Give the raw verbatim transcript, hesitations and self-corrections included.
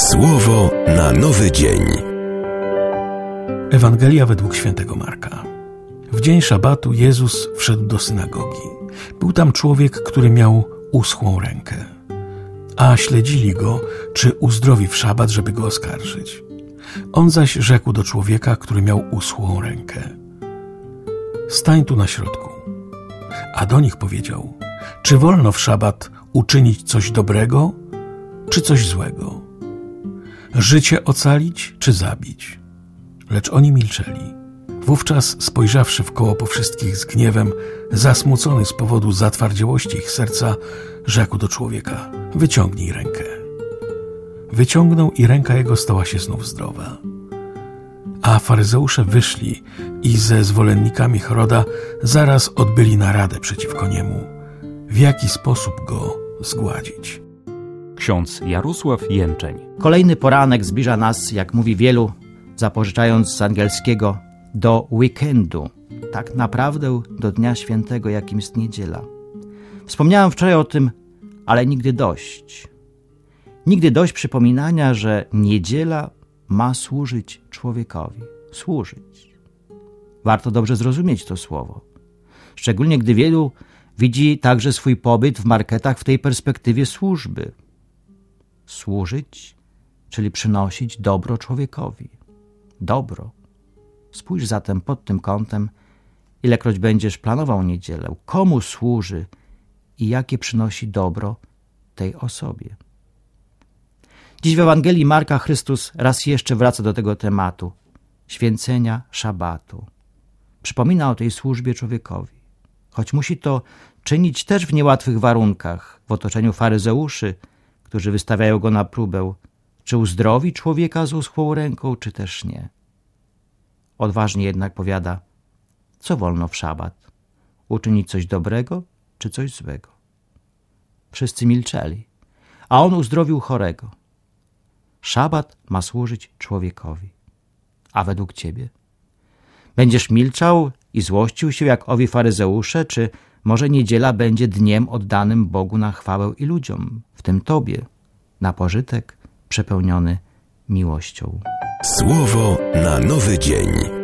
Słowo na nowy dzień. Ewangelia według świętego Marka. W dzień szabatu Jezus wszedł do synagogi. Był tam człowiek, który miał uschłą rękę. A śledzili go, czy uzdrowi w szabat, żeby go oskarżyć. On zaś rzekł do człowieka, który miał uschłą rękę: stań tu na środku. A do nich powiedział: czy wolno w szabat uczynić coś dobrego, czy coś złego? Życie ocalić, czy zabić? Lecz oni milczeli. Wówczas, spojrzawszy wkoło po wszystkich z gniewem, zasmucony z powodu zatwardziałości ich serca, rzekł do człowieka: wyciągnij rękę. Wyciągnął i ręka jego stała się znów zdrowa. A faryzeusze wyszli i ze zwolennikami Heroda zaraz odbyli naradę przeciwko niemu, w jaki sposób go zgładzić. Ksiądz Jarosław Jęczeń. Kolejny poranek zbliża nas, jak mówi wielu, zapożyczając z angielskiego, do weekendu, tak naprawdę do Dnia Świętego, jakim jest niedziela. Wspomniałem wczoraj o tym, ale nigdy dość. Nigdy dość przypominania, że niedziela ma służyć człowiekowi. Służyć. Warto dobrze zrozumieć to słowo. Szczególnie gdy wielu widzi także swój pobyt w marketach w tej perspektywie służby. Służyć, czyli przynosić dobro człowiekowi. Dobro. Spójrz zatem pod tym kątem, ilekroć będziesz planował niedzielę, komu służy i jakie przynosi dobro tej osobie. Dziś w Ewangelii Marka Chrystus raz jeszcze wraca do tego tematu święcenia szabatu. Przypomina o tej służbie człowiekowi, choć musi to czynić też w niełatwych warunkach, w otoczeniu faryzeuszy, którzy wystawiają go na próbę, czy uzdrowi człowieka z uschłą ręką, czy też nie. Odważnie jednak powiada: co wolno w szabat? Uczynić coś dobrego, czy coś złego? Wszyscy milczeli, a on uzdrowił chorego. Szabat ma służyć człowiekowi. A według ciebie? Będziesz milczał i złościł się jak owi faryzeusze, czy może niedziela będzie dniem oddanym Bogu na chwałę i ludziom, w tym tobie, na pożytek przepełniony miłością? Słowo na nowy dzień.